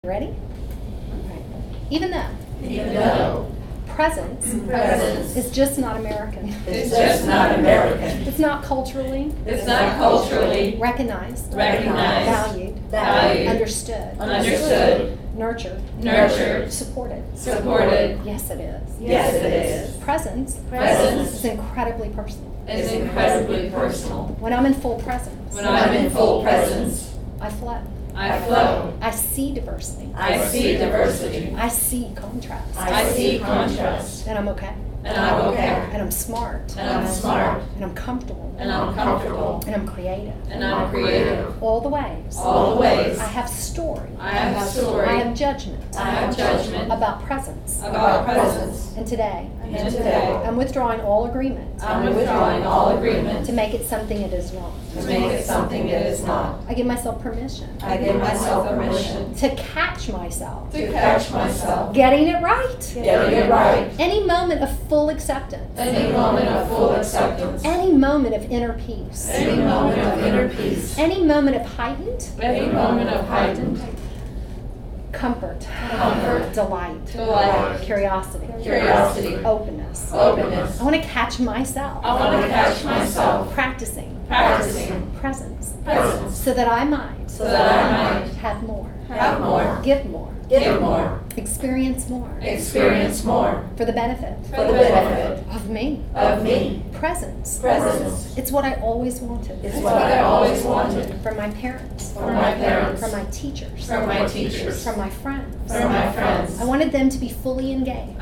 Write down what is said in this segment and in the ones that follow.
Ready? All right. Even though presence is just not American. It's just not American. It's not culturally recognized, valued, understood, nurtured, supported. Yes, it is. Presence is incredibly personal. When I'm in full presence, I flow. I see diversity. I see contrast. And I'm okay. And And I'm smart. And I'm comfortable. And I'm creative. All the ways. I have story. I have judgment. About presence. And today, I'm withdrawing all agreement. To make it something it is not. I give myself permission. To catch myself. Getting it right. Any moment of full acceptance. Any moment of inner peace. Any moment of heightened. Comfort. Delight. Curiosity. Openness. I want to catch myself. Practicing presence. So that I might have more. Give more. Experience more. For the benefit. Of me. Presence. It's what I always wanted. From my parents. From my teachers. From my friends. I wanted them to be fully engaged.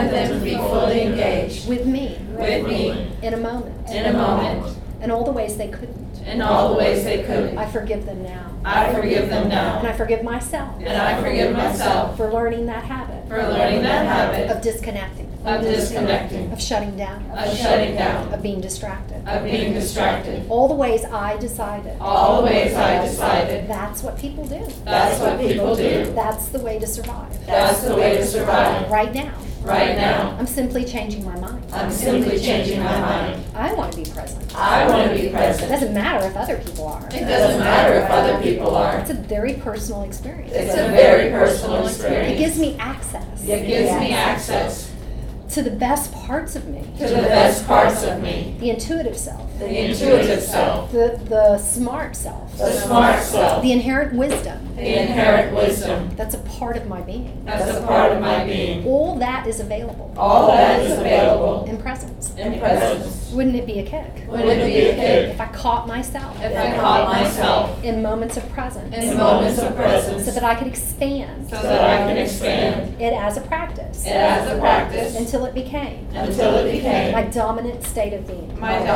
With me. In a moment. And all the ways they couldn't. I forgive them now. And I forgive myself. For learning that habit. Of disconnecting. Of shutting down. Of being distracted. All the ways I decided. That's what people do. That's the way to survive. Right now. I'm simply changing my mind. I want to be present. It doesn't matter if other people are. It's a very personal experience. It gives me access. To the best parts of me. The intuitive self. The smart self. The inherent wisdom. That's a part of my being. All that is available. In presence. Wouldn't it be a kick? If I caught myself. In moments of presence. So that I could expand. It as a practice. Until it became. My dominant state of being.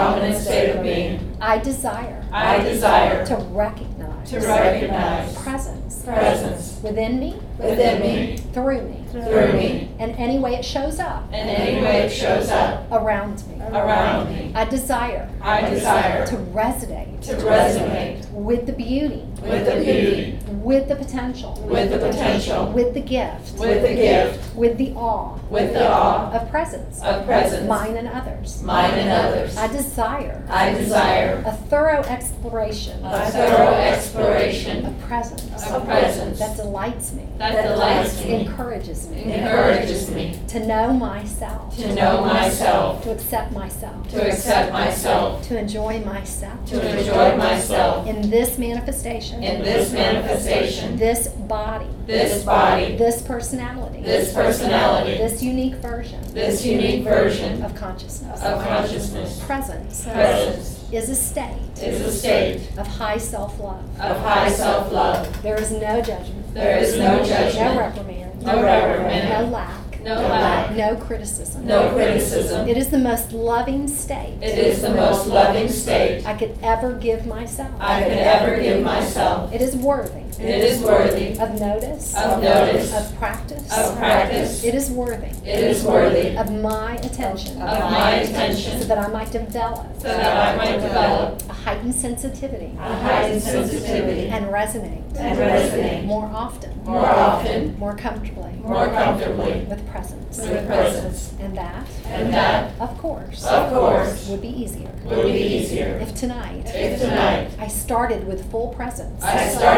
I desire. To recognize. Presence. Within me. Through me. And any way it shows up. Around me. I desire. To resonate. With the beauty. With the potential. With the gift. With the awe. Of presence. Mine and others. I desire. A thorough exploration. Of presence. That delights me. Encourages me. To know myself. To accept myself. To enjoy myself. In this manifestation. This body. This personality. This unique version. Of consciousness. Presence. Is a state. Of high self-love. There is no judgment. No reprimand. No lack. No criticism. It is the most loving state. I could ever give myself. It is worthy. Of notice. Of practice. It is worthy. Of my attention. So that I might develop. A heightened sensitivity. And resonate. More often. More comfortably. With presence. And that, of course, would be easier. If tonight I started with full presence.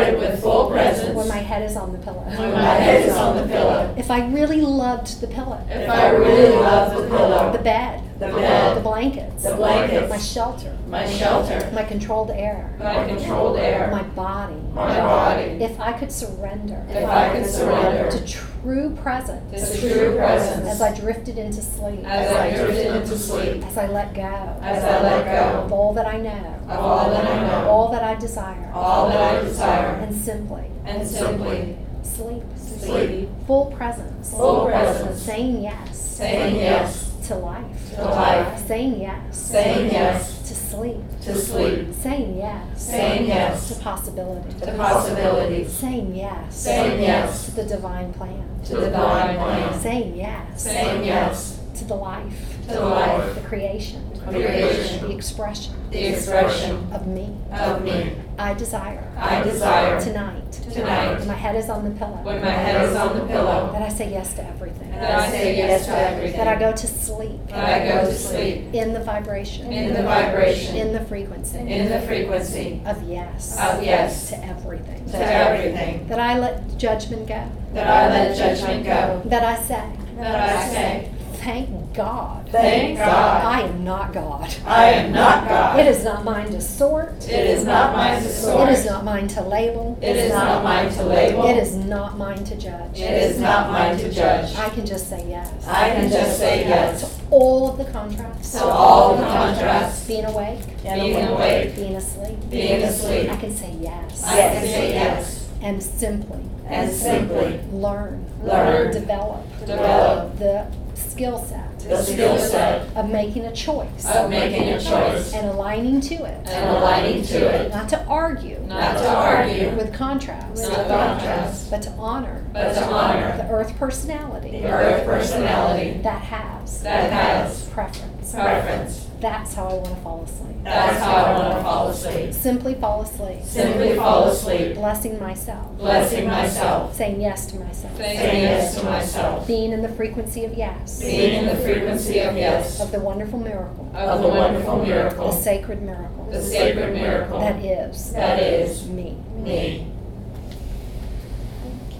full presence. When my head is on the pillow. When my head is on the pillow. If I really loved the pillow. If I really love the pillow. The bed. The bed. The blankets. The blankets. My shelter. My shelter. My controlled air. My controlled air. My body. My body. If I could surrender. If I could surrender. To true presence. To true presence. As I drifted into sleep. As I drifted into sleep. As I let go. As I let go. Of all that I know. Of all that I know. All that I desire. All that I desire. And simply. And simply. Sleep. Sleep. Full presence. Full presence. Saying yes. Saying yes. To life. To life. Saying yes. Saying yes. To sleep. To sleep. Saying yes. Saying yes. To possibility. To possibilities. Saying yes. Saying yes. To the divine plan. To the divine plan. Saying yes. Saying yes. To the life. To the life. The creation. Creation. The expression. The expression. Of me. Of me. I desire. I desire. Tonight. Tonight. When my head is on the pillow. When my head is on the pillow. That I say yes to everything. That I say yes to everything. That I go to sleep. That I go to sleep. In the vibration. In the vibration. In the frequency. In the frequency. Of yes. Of yes. To everything. To everything. That I let judgment go. That I let judgment go. That I say. That I say. Thank God. Thank God. I am not God. I am not God. It is not mine to sort. It is not mine to sort. It is not mine to label. It is not mine to label. It is not mine to judge. It is not mine to judge. I can just say yes. I can just say yes. To all of the contrasts. To all the contrasts. Being awake. Being awake. Being asleep. Being asleep. I can say yes. I can say yes. And simply. And simply. Learn. Learn. Develop. Develop. The skill set. The skill set. Of making a choice. Of making a choice. And aligning to it. And aligning to it. Not to argue. Not to argue. With contrast. With contrast. But to honor. But to honor. The earth personality. The earth personality. That has. That has. Preference. Preference. That's how I want to fall asleep. That's how I want to fall asleep. Simply fall asleep. Simply fall asleep. Blessing myself. Blessing myself. Saying yes to myself. Saying yes to myself. Being in the frequency of yes. Being in the frequency of yes. Of the wonderful miracle. Of the wonderful miracle. The sacred miracle. The sacred miracle. That is. That is. Me. Me.